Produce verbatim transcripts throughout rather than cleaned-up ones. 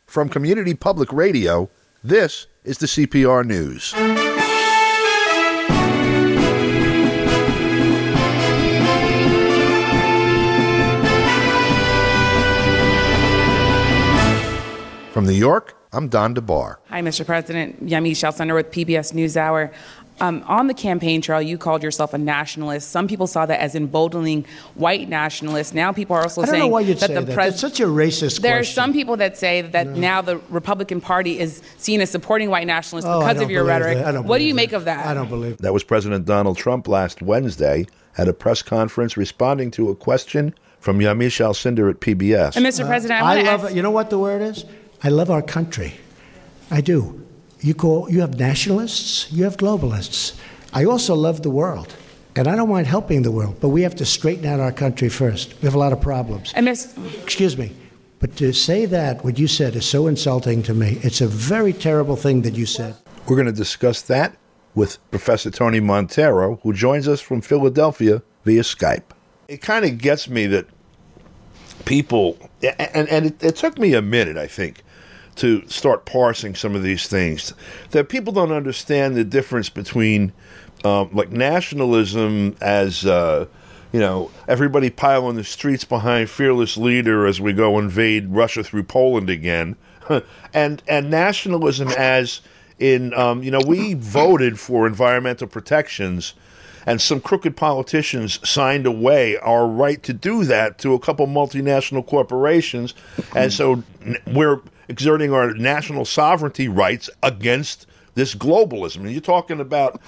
From Community Public Radio, this is the C P R News. From New York, I'm Don DeBar. Hi, Mister President. Yamiche Alcindor with P B S NewsHour. Um, on the campaign trail, you called yourself a nationalist. Some people saw that as emboldening white nationalists. Now people are also I don't saying know why you'd that say the that. president. That's such a racist There question. are some people that say that No. now the Republican Party is seen as supporting white nationalists Oh, I because don't of your believe rhetoric. that. I don't What do believe you that. make of that? I don't believe That was President Donald Trump last Wednesday at a press conference responding to a question from Yamiche Alcindor at P B S. And Mister President, I I want to love ask. it. You know what the word is? I love our country. I do. You call you have nationalists, you have globalists. I also love the world. And I don't mind helping the world, but we have to straighten out our country first. We have a lot of problems. And Miss Excuse me. But to say that, what you said, is so insulting to me. It's a very terrible thing that you said. We're going to discuss that with Professor Tony Montero, who joins us from Philadelphia via Skype. It kind of gets me that people, and, and it, it took me a minute, I think, to start parsing some of these things, that people don't understand the difference between um, like nationalism as, uh, you know, everybody pile on the streets behind fearless leader as we go invade Russia through Poland again, and and nationalism as in, um, you know, we voted for environmental protections and some crooked politicians signed away our right to do that to a couple multinational corporations, and so we're exerting our national sovereignty rights against this globalism. And you're talking about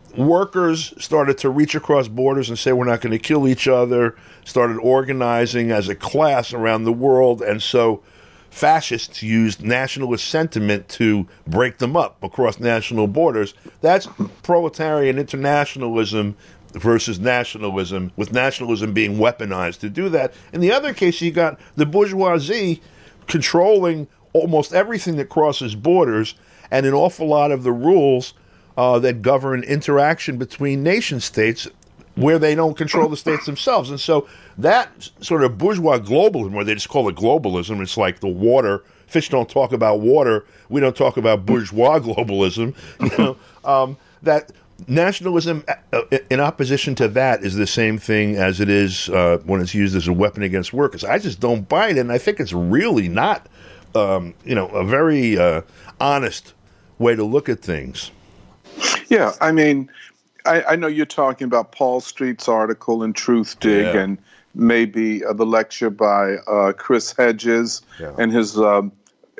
workers started to reach across borders and say we're not going to kill each other, started organizing as a class around the world, and so fascists used nationalist sentiment to break them up across national borders. That's proletarian internationalism versus nationalism, with nationalism being weaponized to do that. In the other case, you got the bourgeoisie controlling almost everything that crosses borders and an awful lot of the rules uh, that govern interaction between nation states where they don't control the states themselves. And so that sort of bourgeois globalism, where they just call it globalism, it's like the water. Fish don't talk about water. We don't talk about bourgeois globalism. You know, um, that nationalism uh, in opposition to that is the same thing as it is uh, when it's used as a weapon against workers. I just don't buy it, and I think it's really not, um, you know, a very uh, honest way to look at things. Yeah, I mean, I, I know you're talking about Paul Street's article in Truth Dig, Yeah. and maybe uh, the lecture by uh, Chris Hedges Yeah. and his um,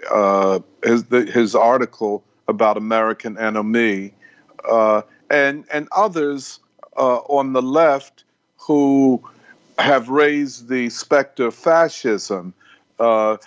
uh, his the, his article about American enemy, uh, and and others uh, on the left who have raised the specter of fascism, uh,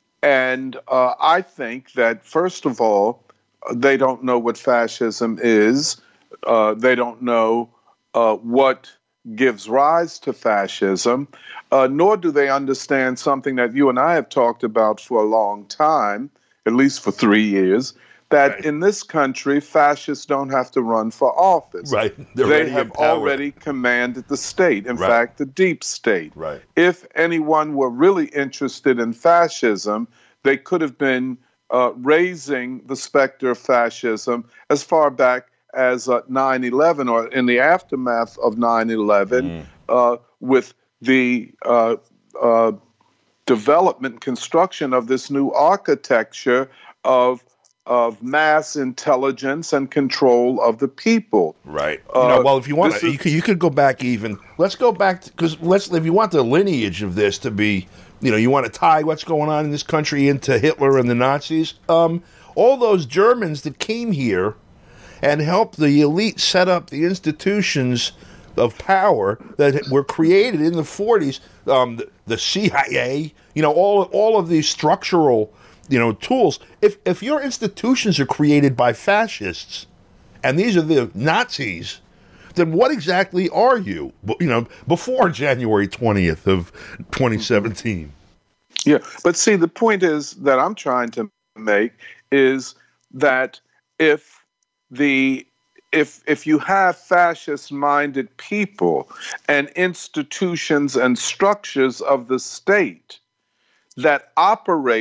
and uh, I think that first of all, they don't know what fascism is. Uh, they don't know uh, what gives rise to fascism, uh, nor do they understand something that you and I have talked about for a long time, at least for three years, that Right. in this country, fascists don't have to run for office. Right. They're They already have in power. already commanded the state, in Right. fact, the deep state. Right. If anyone were really interested in fascism, they could have been uh, raising the specter of fascism as far back as uh, nine eleven, or in the aftermath of nine eleven, Mm. uh, with the uh, uh, development and construction of this new architecture of of mass intelligence and control of the people. Right. Uh, you know, well, if you want this to, is- you could, you could go back even. Let's go back because let's. If you want the lineage of this to be, you know, you want to tie what's going on in this country into Hitler and the Nazis. Um, all those Germans that came here and helped the elite set up the institutions of power that were created in the forties. Um, the, the C I A. You know, all all of these structural, you know, tools. If if your institutions are created by fascists, and these are the Nazis, then what exactly are you? Bu- You know, before January twentieth of twenty seventeen. Yeah, but see, the point is that I'm trying to make is that if the if if you have fascist-minded people and institutions and structures of the state that operate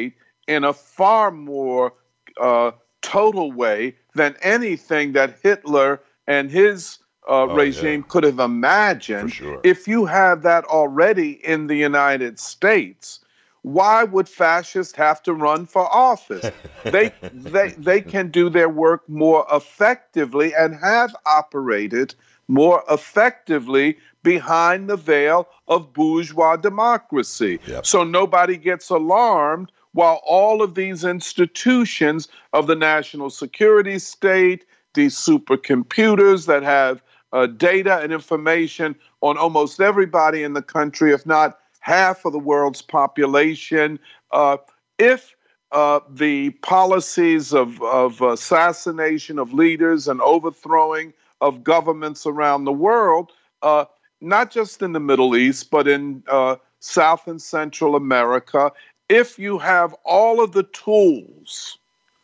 in a far more uh, total way than anything that Hitler and his uh, Oh, regime yeah. could have imagined. For sure. If you have that already in the United States, why would fascists have to run for office? They, they, they can do their work more effectively and have operated more effectively behind the veil of bourgeois democracy. Yep. So nobody gets alarmed while all of these institutions of the national security state, these supercomputers that have uh, data and information on almost everybody in the country, if not half of the world's population, uh, if uh, the policies of, of assassination of leaders and overthrowing of governments around the world, uh, not just in the Middle East, but in uh, South and Central America, if you have all of the tools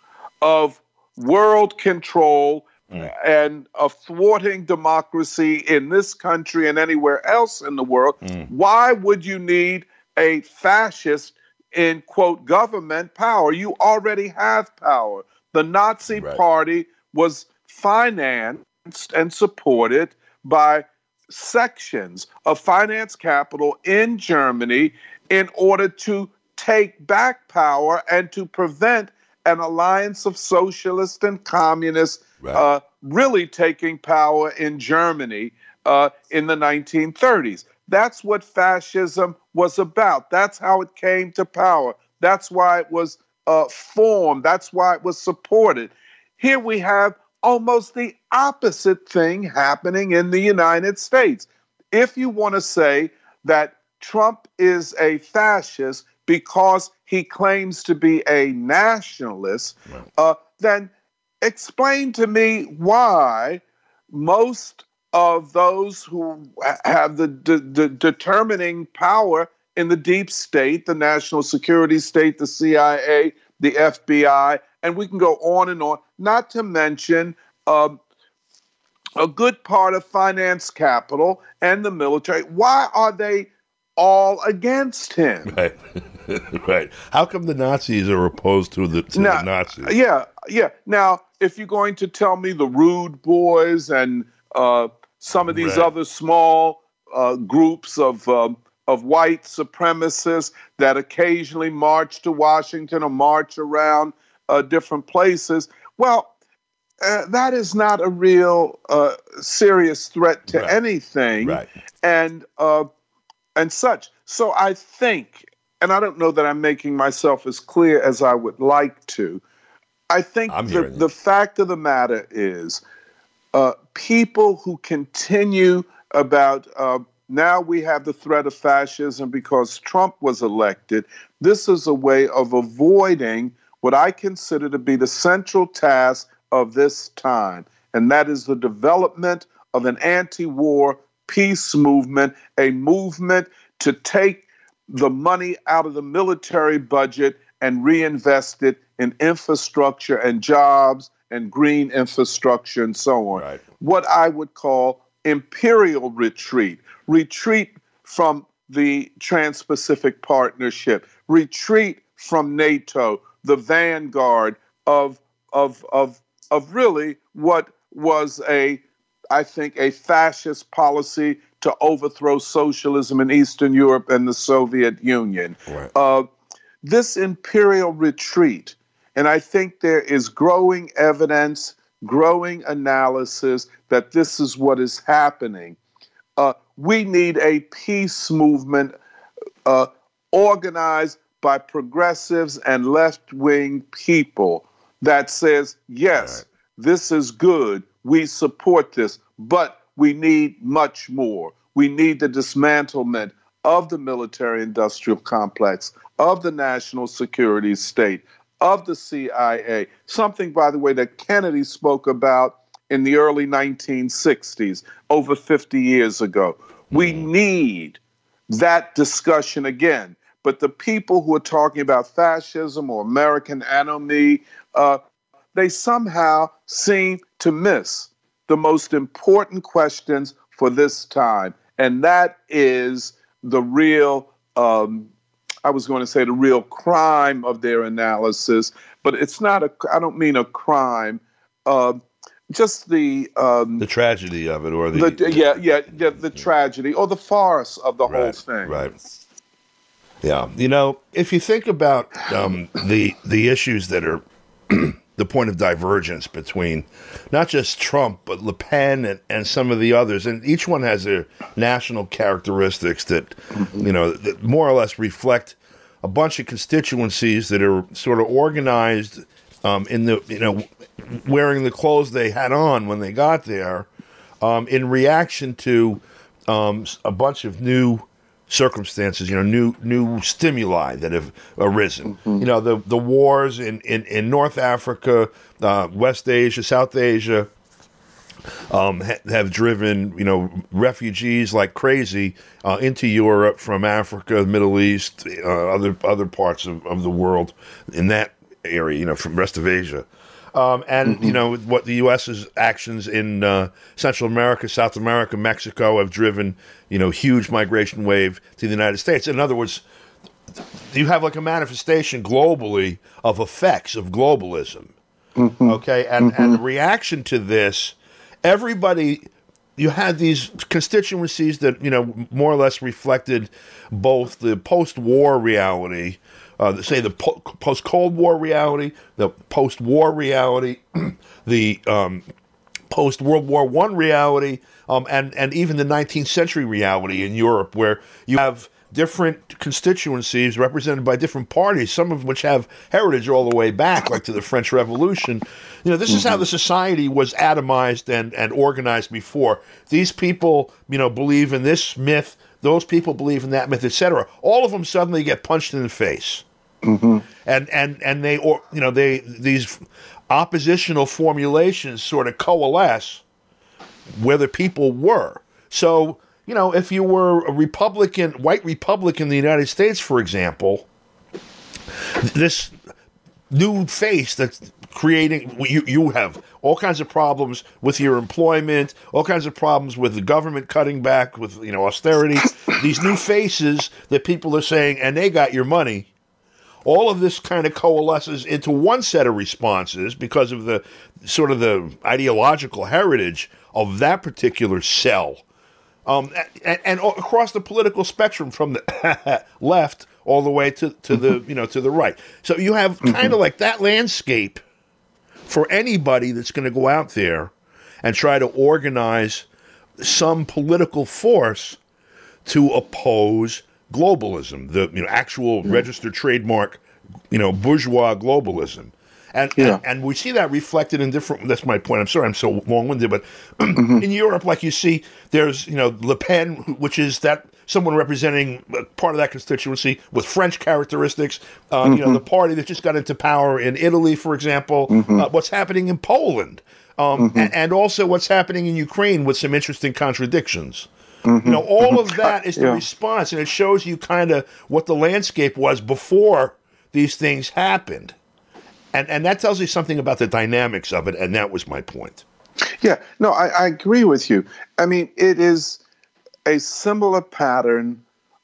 of world control mm. and of thwarting democracy in this country and anywhere else in the world, mm. why would you need a fascist in, quote, government power? You already have power. The Nazi right. Party was financed and supported by sections of finance capital in Germany in order to take back power and to prevent an alliance of socialists and communists right. uh, really taking power in Germany uh, in the nineteen thirties. That's what fascism was about. That's how it came to power. That's why it was uh, formed. That's why it was supported. Here we have almost the opposite thing happening in the United States. If you want to say that Trump is a fascist because he claims to be a nationalist, right. uh, then explain to me why most of those who have the, the, the determining power in the deep state, the national security state, the C I A, the F B I, and we can go on and on, not to mention uh, a good part of finance capital and the military. Why are they all against him? Right. Right. How come the Nazis are opposed to the, to now, the Nazis? Yeah, yeah. Now, if you're going to tell me the Rude Boys and uh, some of these right. other small uh, groups of um, of white supremacists that occasionally march to Washington or march around uh, different places, well, uh, that is not a real uh, serious threat to right. anything, right. and uh, and such. So I think, and I don't know that I'm making myself as clear as I would like to, I think the, the fact of the matter is uh, people who continue about uh, now we have the threat of fascism because Trump was elected. This is a way of avoiding what I consider to be the central task of this time, and that is the development of an anti-war peace movement, a movement to take the money out of the military budget and reinvest it in infrastructure and jobs and green infrastructure and so on. Right. What I would call imperial retreat, retreat from the Trans-Pacific Partnership, retreat from NATO, the vanguard of of of of really what was a, I think, a fascist policy to overthrow socialism in Eastern Europe and the Soviet Union. Right. Uh, this imperial retreat, and I think there is growing evidence, growing analysis that this is what is happening. Uh, we need a peace movement uh, organized by progressives and left-wing people that says, yes, right. this is good, we support this, but we need much more. We need the dismantlement of the military-industrial complex, of the national security state, of the C I A, something, by the way, that Kennedy spoke about in the early nineteen sixties, over fifty years ago. Mm-hmm. We need that discussion again. But the people who are talking about fascism or American anomie, uh, they somehow seem to miss the most important questions for this time. And that is the real um, I was going to say the real crime of their analysis, but it's not a, I don't mean a crime, uh, just the... Um, the tragedy of it, or the... the yeah, yeah, yeah, the tragedy, or the farce of the right, whole thing. Right. Yeah. You know, if you think about um, the the issues that are the point of divergence between not just Trump, but Le Pen and, and some of the others, and each one has their national characteristics that, you know, that more or less reflect a bunch of constituencies that are sort of organized um, in the, you know, wearing the clothes they had on when they got there, um, in reaction to um, a bunch of new circumstances, you know, new new stimuli that have arisen. Mm-hmm. You know, the the wars in, in, in North Africa, uh, West Asia, South Asia, um, ha- have driven, you know, refugees like crazy uh, into Europe from Africa, the Middle East, uh, other other parts of, of the world in that area, you know, from rest of Asia. Um, and, mm-hmm. you know, what the U S's actions in uh, Central America, South America, Mexico have driven, you know, huge migration wave to the United States. In other words, you have like a manifestation globally of effects of globalism. Mm-hmm. Okay. And, mm-hmm. and the reaction to this, everybody, you had these constituencies that, you know, more or less reflected both the post-war reality, Uh, say the po- post-Cold War reality, the post-war reality, the um, post-World War One reality, um, and, and even the nineteenth century reality in Europe, where you have different constituencies represented by different parties, some of which have heritage all the way back, like to the French Revolution. You know, this mm-hmm. is how the society was atomized and, and organized before. These people, you know, believe in this myth, those people believe in that myth, et cetera. All of them suddenly get punched in the face. Mm-hmm. And and and they, or you know, they these oppositional formulations sort of coalesce where the people were. So, you know, if you were a Republican, white Republican in the United States, for example, this new face that's creating, you you have all kinds of problems with your employment, all kinds of problems with the government cutting back, with, you know, austerity. These new faces that people are saying, and they got your money. All of this kind of coalesces into one set of responses because of the sort of the ideological heritage of that particular cell. Um, and, and across the political spectrum, from the left all the way to, to the, you know, to the right. So you have kind mm-hmm. of like that landscape for anybody that's going to go out there and try to organize some political force to oppose globalism, the, you know, actual mm. registered trademark, you know, bourgeois globalism. And, yeah. and and we see that reflected in different, that's my point, I'm sorry I'm so long-winded, but mm-hmm. in Europe, like you see, there's, you know, Le Pen, which is that someone representing part of that constituency with French characteristics, uh, mm-hmm. you know, the party that just got into power in Italy, for example, mm-hmm. uh, what's happening in Poland, um, mm-hmm. and, and also what's happening in Ukraine with some interesting contradictions. Mm-hmm. You know, all mm-hmm. of that is the yeah. response, and it shows you kind of what the landscape was before these things happened. And and that tells you something about the dynamics of it, and that was my point. Yeah, no, I, I agree with you. I mean, it is a similar pattern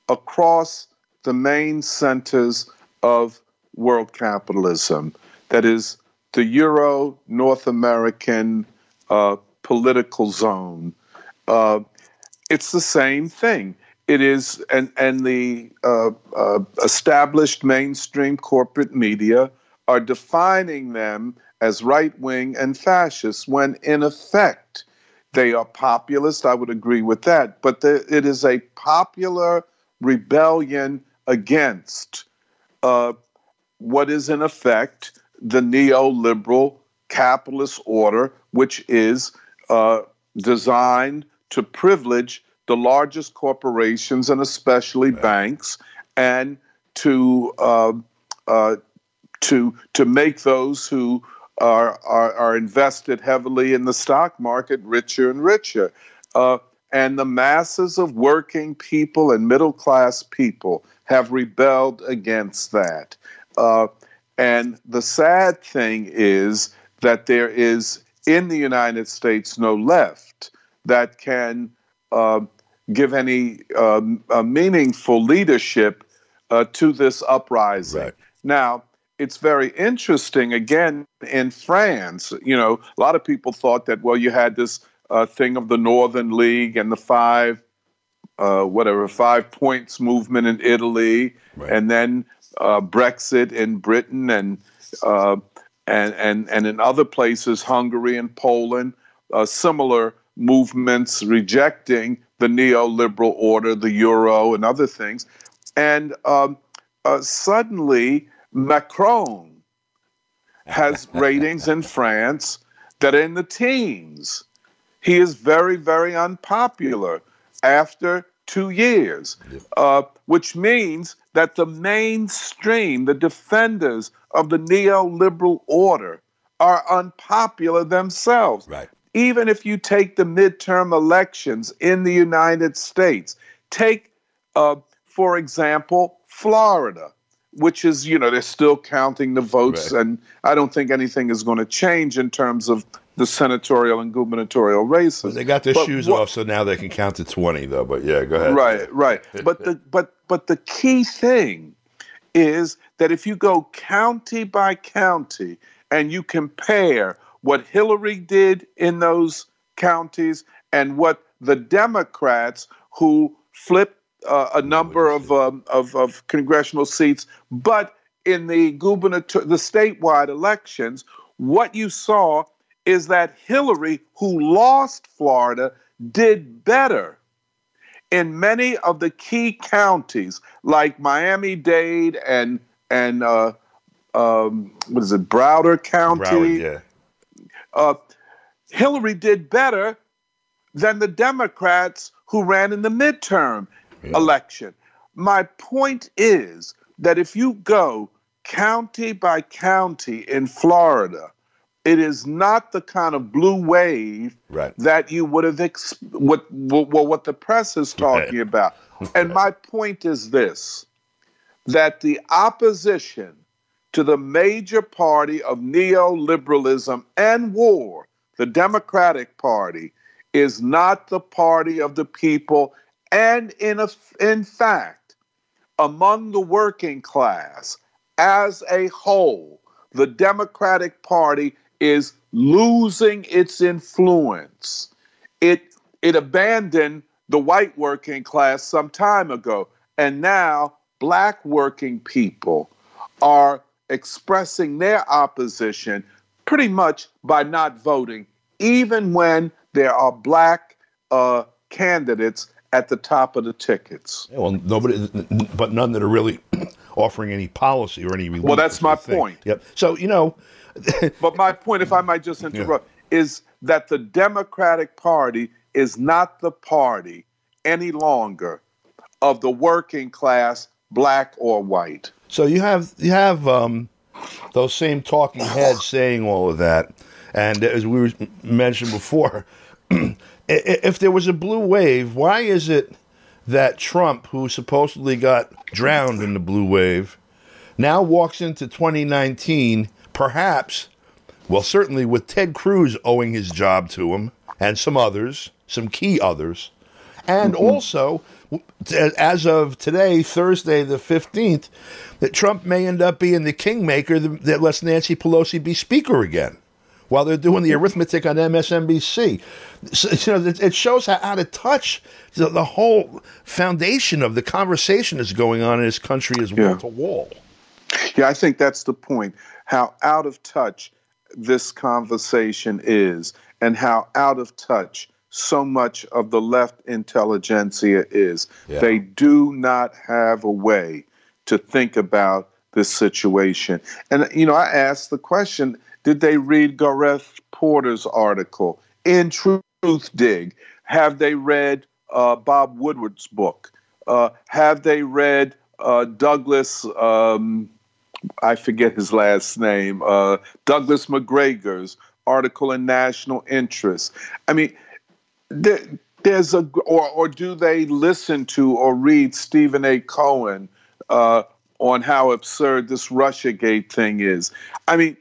across the main centers of world capitalism. That is the Euro North American uh, political zone. Uh, it's the same thing. It is, and, and the uh, uh, established mainstream corporate media are defining them as right-wing and fascist, when in effect they are populist. I would agree with that. But the, it is a popular rebellion against uh, what is in effect the neoliberal capitalist order, which is uh, designed to privilege the largest corporations and especially right. banks, and to uh, uh, to to make those who are, are are invested heavily in the stock market richer and richer, uh, and the masses of working people and middle class people have rebelled against that. Uh, and the sad thing is that there is in the United States no left that can uh, give any uh, uh, meaningful leadership uh, to this uprising. Right. Now, it's very interesting, again, in France, you know, a lot of people thought that, well, you had this uh, thing of the Northern League and the five, uh, whatever, five points movement in Italy, right. and then uh, Brexit in Britain and, uh, and, and, and in other places, Hungary and Poland, uh, similar movements rejecting the neoliberal order, the euro, and other things. And um, uh, suddenly, Macron has ratings in France that are in the teens. He is very, very unpopular after two years, uh, which means that the mainstream, the defenders of the neoliberal order, are unpopular themselves. Right. Even if you take the midterm elections in the United States, take, uh, for example, Florida, which is, you know, they're still counting the votes, right. and I don't think anything is going to change in terms of the senatorial and gubernatorial races. Well, they got their but shoes what, off, so now they can count to twenty, though. But yeah, go ahead. Right, right. But the but but the key thing is that if you go county by county and you compare what Hillary did in those counties and what the Democrats who flipped uh, a number of, um, of of congressional seats, but in the gubernator the statewide elections, what you saw is that Hillary, who lost Florida, did better in many of the key counties like Miami-Dade and and uh, um, what is it, Broward County? Broward, yeah. Uh, Hillary did better than the Democrats who ran in the midterm yeah. election. My point is that if you go county by county in Florida, it is not the kind of blue wave right. that you would have ex- what, what what the press is talking right. about. And my point is this: that the opposition to the major party of neoliberalism and war, the Democratic Party, is not the party of the people, and in a, in fact, among the working class as a whole, the Democratic Party is losing its influence. It it abandoned the white working class some time ago, and now black working people are expressing their opposition pretty much by not voting, even when there are black uh, candidates at the top of the tickets. Yeah, well, nobody, but none that are really offering any policy or any relief. Well, that's my point. Yep. So, you know. But my point, if I might just interrupt, yeah. is that the Democratic Party is not the party any longer of the working class, black or white. So you have you have um, those same talking heads saying all of that, and as we mentioned before, if there was a blue wave, why is it that Trump, who supposedly got drowned in the blue wave, now walks into twenty nineteen, perhaps, well, certainly with Ted Cruz owing his job to him, and some others, some key others, and mm-hmm. also, as of today, Thursday the fifteenth, that Trump may end up being the kingmaker that lets Nancy Pelosi be speaker again, while they're doing the arithmetic on M S N B C. So, you know, it shows how out of touch the, the whole foundation of the conversation is going on in this country is wall to wall. Yeah, I think that's the point, how out of touch this conversation is and how out of touch so much of the left intelligentsia is. Yeah. They do not have a way to think about this situation. And, you know, I asked the question, did they read Gareth Porter's article in Truth Dig? Have they read uh, Bob Woodward's book? Uh, have they read uh, Douglas, um, I forget his last name, uh, Douglas McGregor's article in National Interest? I mean, there, there's a, or, or do they listen to or read Stephen A. Cohen uh, on how absurd this Russiagate thing is? I mean,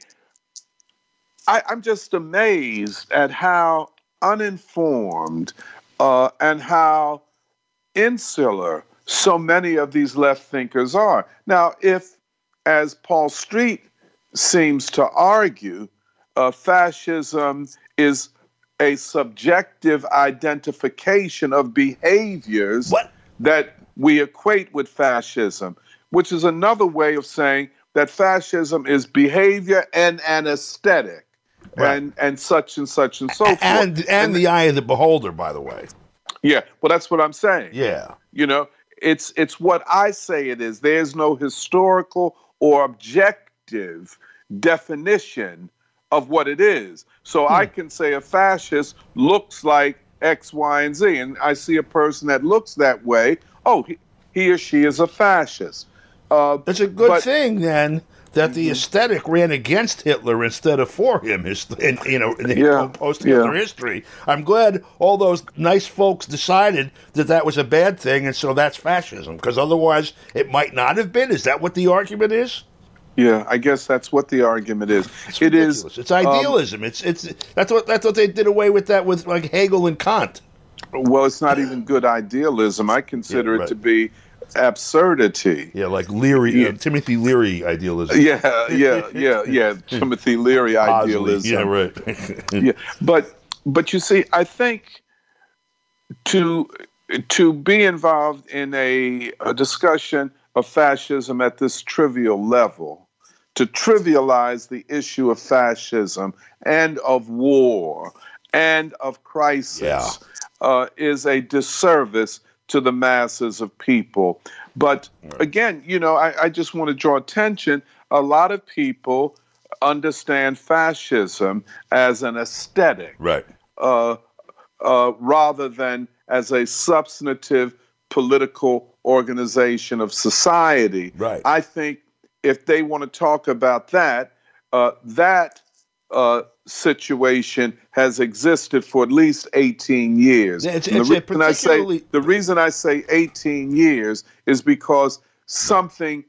I, I'm just amazed at how uninformed uh, and how insular so many of these left thinkers are. Now, if, as Paul Street seems to argue, uh, fascism is a subjective identification of behaviors What? that we equate with fascism, which is another way of saying that fascism is behavior and an aesthetic, right. and and such and such and so forth. And, and, and the eye of the beholder, by the way. Yeah, well, that's what I'm saying. Yeah. You know, it's it's what I say it is. There's no historical or objective definition of what it is. So hmm. I can say a fascist looks like X, Y, and Z, and I see a person that looks that way. Oh, he, he or she is a fascist. Uh, it's a good but, thing then that the aesthetic ran against Hitler instead of for him. His, in, you know, in the yeah, post-Hitler yeah. history. I'm glad all those nice folks decided that that was a bad thing, and so that's fascism. Because otherwise, it might not have been. Is that what the argument is? Yeah, I guess that's what the argument is. It's it ridiculous. is. It's idealism. Um, it's it's that's what that's what they did away with that with like Hegel and Kant. Well, it's not even good idealism. I consider yeah, right. it to be absurdity. Yeah, like Leary, yeah. Uh, Timothy Leary idealism. Yeah, yeah, yeah, yeah. Timothy Leary idealism. Yeah, right. yeah, but but you see, I think to to be involved in a, a discussion of fascism at this trivial level, to trivialize the issue of fascism and of war and of crisis, yeah. uh, is a disservice to the masses of people. But right. again, you know, I, I just want to draw attention. A lot of people understand fascism as an aesthetic, right? Uh, uh, rather than as a substantive political organization of society. Right. I think if they want to talk about that, uh, that uh, situation has existed for at least eighteen years. It's, the, it's reason particularly... I say, the reason I say eighteen years is because something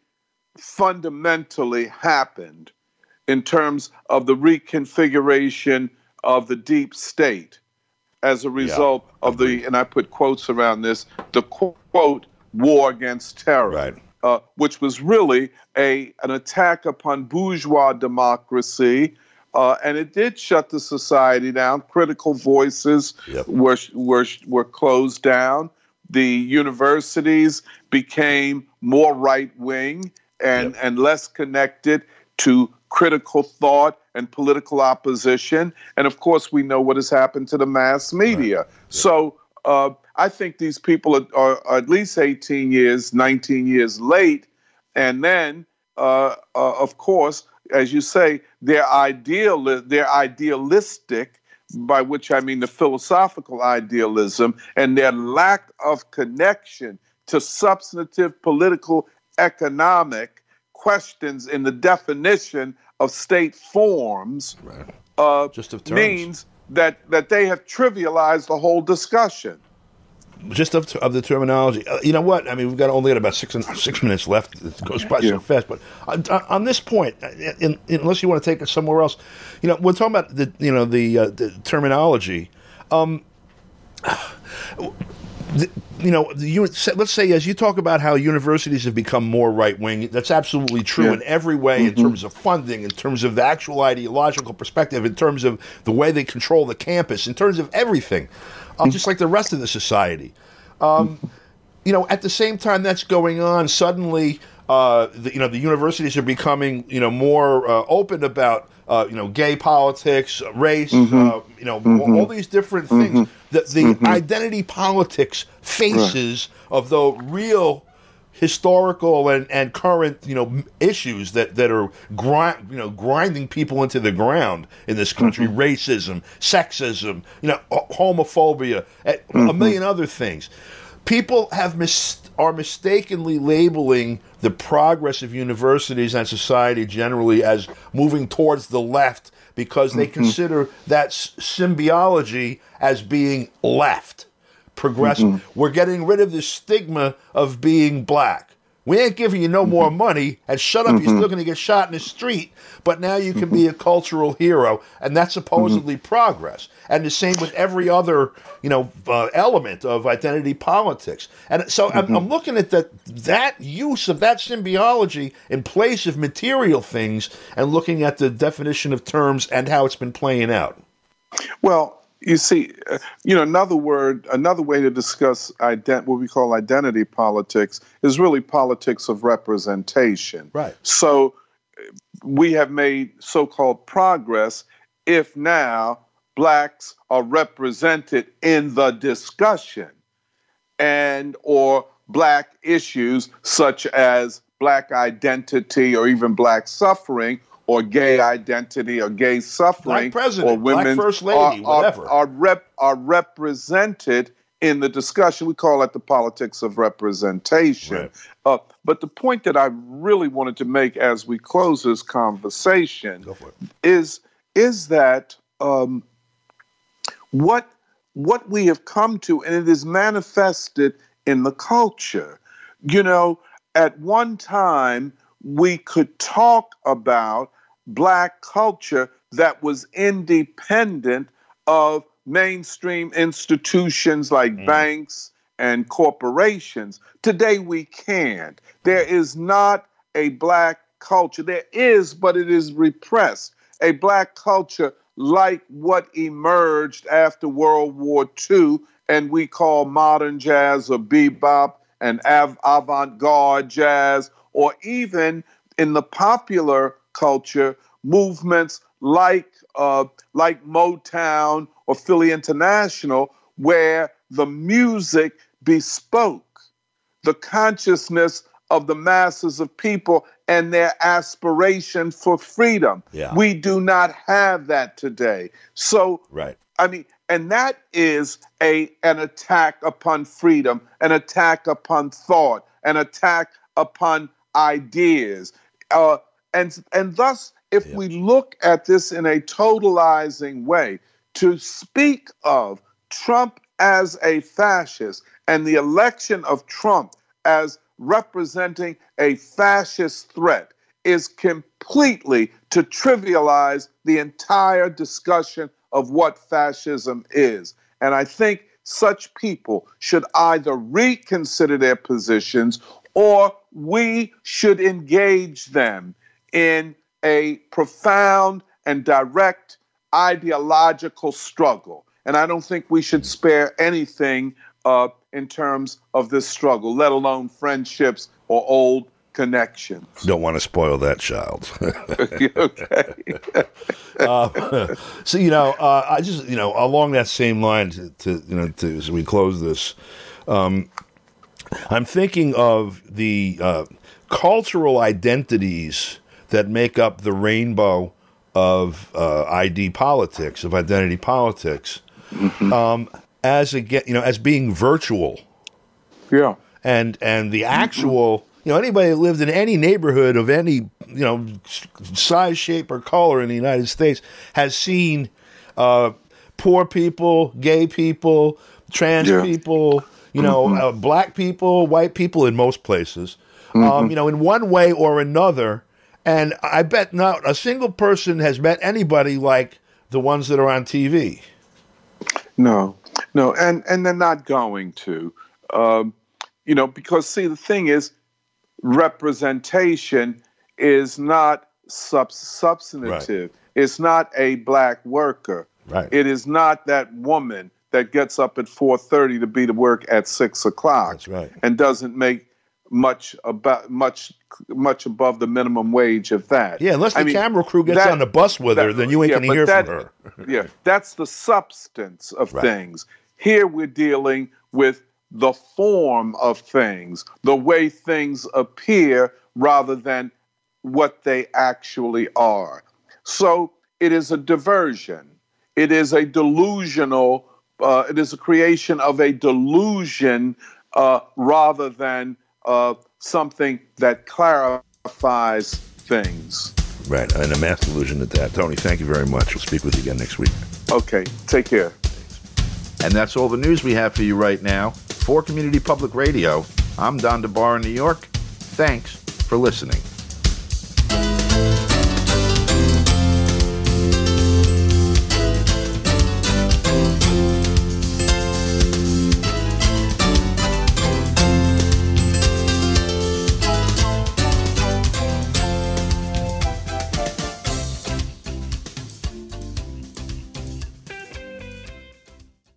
fundamentally happened in terms of the reconfiguration of the deep state as a result yeah, of the, and I put quotes around this, the quote, war against terror, right. uh, which was really a an attack upon bourgeois democracy, uh, and it did shut the society down. Critical voices yep. were were were closed down. The universities became more right wing and yep. and less connected to critical thought and political opposition. And of course, we know what has happened to the mass media. Right. Yep. So. Uh, I think these people are, are, are at least eighteen years, nineteen years late. And then, uh, uh, of course, as you say, they're, ideal, they're idealistic, by which I mean the philosophical idealism, and their lack of connection to substantive political, economic questions in the definition of state forms right. uh, Just of means that that they have trivialized the whole discussion. Just of, of the terminology. Uh, you know what? I mean, we've got only got about six six minutes left. It goes by yeah. so fast. But on, on this point, in, in, unless you want to take it somewhere else, you know, we're talking about the you know the, uh, the terminology. Um, the, you know, the, let's say as you talk about how universities have become more right wing, that's absolutely true yeah. in every way, mm-hmm. in terms of funding, in terms of the actual ideological perspective, in terms of the way they control the campus, in terms of everything, um, just like the rest of the society. Um, you know, at the same time that's going on, suddenly, uh, the, you know, the universities are becoming, you know, more uh, open about, uh, you know, gay politics, race, mm-hmm. uh, you know, mm-hmm. all these different things. Mm-hmm. The, the mm-hmm. identity politics faces right. of the real historical and, and current, you know, issues that, that are grind, you know, grinding people into the ground in this country. Mm-hmm. Racism, sexism, you know, homophobia, mm-hmm. a million other things. People have mis- are mistakenly labeling the progress of universities and society generally as moving towards the left because they mm-hmm. consider that symbiology as being left, progressive. Mm-hmm. We're getting rid of the stigma of being black. We ain't giving you no more money, and shut up, mm-hmm. you're still going to get shot in the street, but now you can mm-hmm. be a cultural hero, and that's supposedly mm-hmm. progress. And the same with every other, you know, uh, element of identity politics. And so mm-hmm. I'm, I'm looking at that that use of that symbology in place of material things and looking at the definition of terms and how it's been playing out. Well, you see, uh, you know, another word, another way to discuss ident- what we call identity politics is really politics of representation. Right. So we have made so-called progress if now blacks are represented in the discussion and or black issues such as black identity or even black suffering or gay identity or gay suffering, black president, or women, black first lady, are, whatever, are, are, rep, are represented in the discussion. We call it the politics of representation. Right. Uh, but the point that I really wanted to make as we close this conversation is, is that um, what what we have come to, and it is manifested in the culture. You know, at one time, we could talk about black culture that was independent of mainstream institutions like mm. banks and corporations. Today we can't. There is not a black culture. There is, but it is repressed. A black culture like what emerged after World War Two and we call modern jazz or bebop and av- avant-garde jazz, or even in the popular culture, movements like uh, like Motown or Philly International, where the music bespoke the consciousness of the masses of people and their aspiration for freedom. Yeah. We do not have that today. So, right. I mean, and that is a an attack upon freedom, an attack upon thought, an attack upon ideas. Uh, and, and thus, if yeah. we look at this in a totalizing way, to speak of Trump as a fascist and the election of Trump as representing a fascist threat is completely to trivialize the entire discussion of what fascism is. And I think such people should either reconsider their positions or we should engage them in a profound and direct ideological struggle. And I don't think we should spare anything uh, in terms of this struggle, let alone friendships or old connections. Don't want to spoil that child. Okay. uh, so, you know, uh, I just, you know, along that same line to, to you know, to, as we close this, um, I'm thinking of the uh, cultural identities that make up the rainbow of uh, I D politics, of identity politics, mm-hmm. um, as a, you know, as being virtual. Yeah. And and the actual, mm-hmm. you know, anybody that lived in any neighborhood of any, you know, size, shape, or color in the United States has seen uh, poor people, gay people, trans yeah. people, you know, mm-hmm. uh, black people, white people in most places, mm-hmm. um, you know, in one way or another. And I bet not a single person has met anybody like the ones that are on T V. No, no, and, and they're not going to. Um, you know, because, see, the thing is, representation is not sub- substantive. Right. It's not a black worker. Right. It is not that woman that gets up at four thirty to be to work at six o'clock. That's right. And doesn't make much about much much above the minimum wage of that. Yeah, unless the I mean, camera crew gets that, on the bus with that, her, then you ain't yeah, going to hear that, from her. Yeah, that's the substance of right. things. Here we're dealing with the form of things, the way things appear rather than what they actually are. So it is a diversion. It is a delusional, uh, it is a creation of a delusion uh, rather than uh, something that clarifies things. Right, and a mass delusion at that. Tony, thank you very much. We'll speak with you again next week. Okay, take care. And that's all the news we have for you right now. For Community Public Radio, I'm Don DeBar in New York. Thanks for listening.